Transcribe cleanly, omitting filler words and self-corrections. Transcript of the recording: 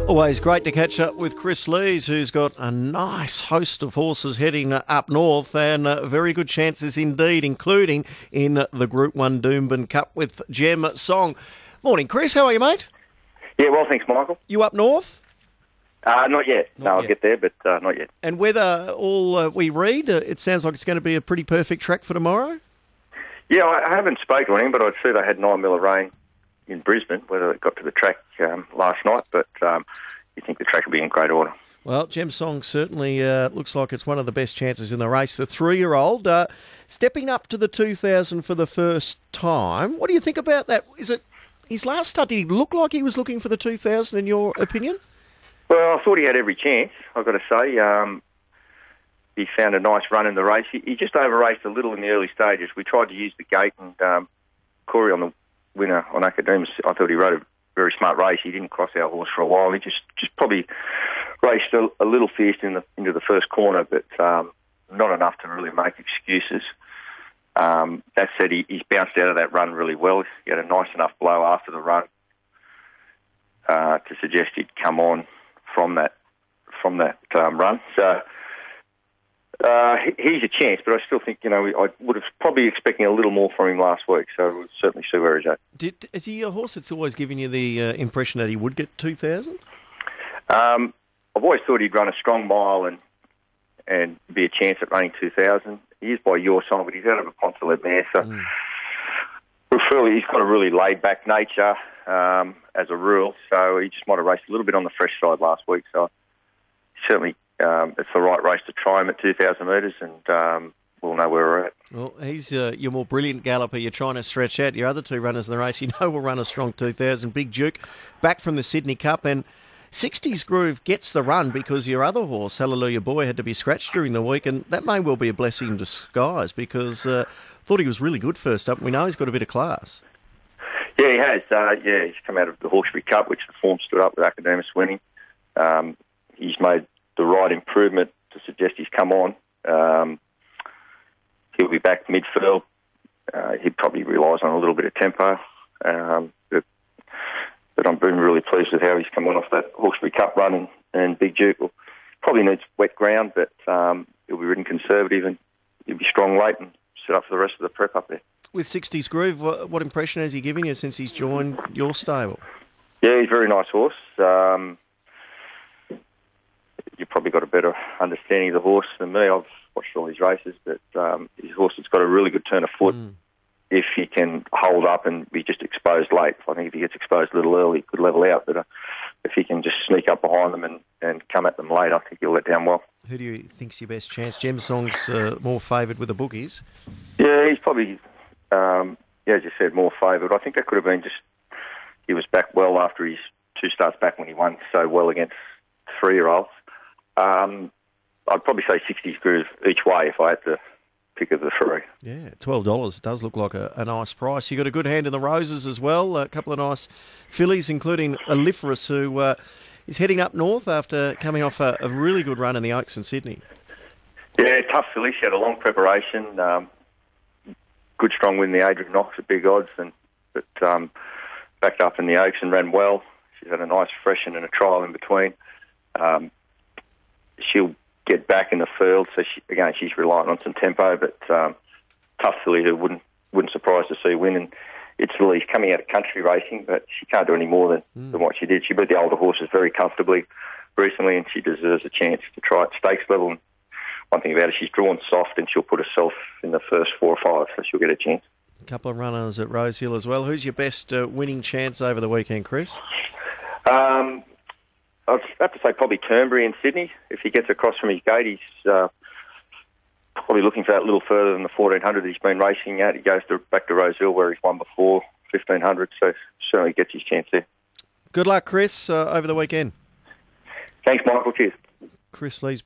Always great to catch up with Chris Lees, who's got a nice host of horses heading up north and very good chances indeed, including in the Group 1 Doomben Cup with Gem Song. Morning, Chris. How are you, mate? Yeah, well, thanks, Michael. You up north? Not yet. I'll yet. get there, but not yet. And whether all we read, it sounds like it's going to be a pretty perfect track for tomorrow? Yeah, I haven't spoken to him, but I'd see they had 9 mil of rain in Brisbane, whether it got to the track last night, but you think the track will be in great order. Well, Gem Song certainly looks like it's one of the best chances in the race. The 3-year-old stepping up to the 2000 for the first time. What do you think about that? Is it his last start? Did he look like he was looking for the 2000 in your opinion? Well, I thought he had every chance, I've got to say. He found a nice run in the race. He just over-raced a little in the early stages. We tried to use the gate, and Corey on the winner on Academus, I thought he rode a very smart race. He didn't cross our horse for a while. He just probably raced a little fierce into the first corner, but not enough to really make excuses. That said, he's bounced out of that run really well. He had a nice enough blow after the run to suggest he'd come on from that run. So he's a chance, but I still think, I would have probably expecting a little more from him last week, so we'll certainly see where he's at. Is he a horse that's always given you the impression that he would get 2000? I've always thought he'd run a strong mile and be a chance at running 2000. He is by your side, but he's out of a Ponce-led mare, so he's got a really laid-back nature as a rule, so he just might have raced a little bit on the fresh side last week, so certainly it's the right race to try him at 2,000 metres, and we'll know where we're at. Well, he's your more brilliant galloper. You're trying to stretch out your other two runners in the race. Will run a strong 2,000. Big Duke, back from the Sydney Cup, and 60s Groove gets the run because your other horse, Hallelujah Boy, had to be scratched during the week, and that may well be a blessing in disguise because thought he was really good first up. We know he's got a bit of class. Yeah, he has. He's come out of the Hawkesbury Cup, which the form stood up with Academus winning. He's made the right improvement to suggest he's come on. He'll be back midfield. He probably relies on a little bit of tempo. But I'm been really pleased with how he's come on off that Hawkesbury Cup run, and Big Duke will probably needs wet ground, but he'll be ridden conservative and he'll be strong late and set up for the rest of the prep up there. With 60s Groove, what impression has he given you since he's joined your stable? Yeah, he's a very nice horse. You've probably got a better understanding of the horse than me. I've watched all his races, but his horse has got a really good turn of foot. If he can hold up and be just exposed late. I think if he gets exposed a little early, he could level out. But if he can just sneak up behind them and come at them late, I think he'll let down well. Who do you think's your best chance? Gem Song's more favoured with the bookies. Yeah, he's probably, as you said, more favoured. I think that could have been just he was back well after his 2 starts back when he won so well against 3-year-olds. I'd probably say 60s Groove each way if I had to pick of the 3. Yeah, $12 does look like a nice price. You got a good hand in the roses as well. A couple of nice fillies, including Aliferous, who is heading up north after coming off a really good run in the Oaks in Sydney. Yeah, tough filly. She had a long preparation. Good strong win the Adrian Knox at big odds, but backed up in the Oaks and ran well. She's had a nice freshen and a trial in between. She'll get back in the field, so she's relying on some tempo, but tough filly who wouldn't surprise to see win. And it's really coming out of country racing, but she can't do any more than what she did. She beat the older horses very comfortably recently, and she deserves a chance to try at stakes level. And one thing about her, she's drawn soft, and she'll put herself in the first 4 or 5, so she'll get a chance. A couple of runners at Rosehill as well. Who's your best winning chance over the weekend, Chris? I'd have to say probably Turnberry in Sydney. If he gets across from his gate, he's probably looking for that little further than the 1400 he's been racing at. He goes back to Rosehill where he's won before, 1500, so certainly gets his chance there. Good luck, Chris, over the weekend. Thanks, Michael. Cheers. Chris Lees.